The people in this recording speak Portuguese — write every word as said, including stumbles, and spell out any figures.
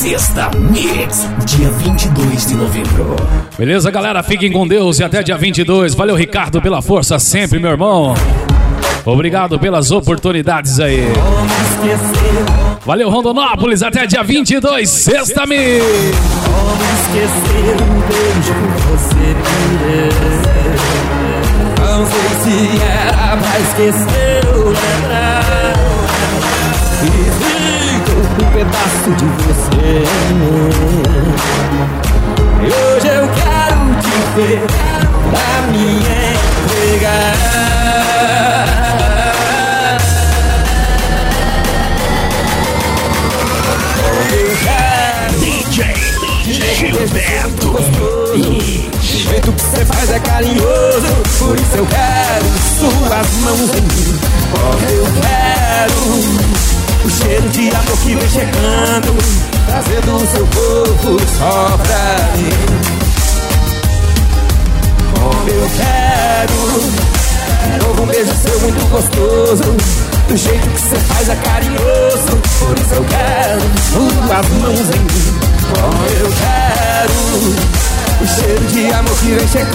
Sexta Mix, dia vinte e dois de novembro. Beleza, galera? Fiquem com Deus e até dia vinte e dois. Valeu, Ricardo, pela força sempre, meu irmão. Obrigado pelas oportunidades aí. Valeu, Rondonópolis, até dia vinte e dois, Sexta Mix. Como esquecer um beijo que você me deu? Não sei se era pra esquecer ou lembrar. E fico um pedaço de você. E hoje eu quero te ver pra me entregar. D J Gilberto. O jeito que você faz é carinhoso, por isso eu quero suas mãos em mim. Oh, eu quero o cheiro de amor que vem chegando, trazendo o seu corpo só pra mim. Oh, eu quero de novo um beijo seu muito gostoso, do jeito que você faz é carinhoso, por isso eu quero suas mãos em mim. Oh, eu quero o cheiro de amor que vem chegando.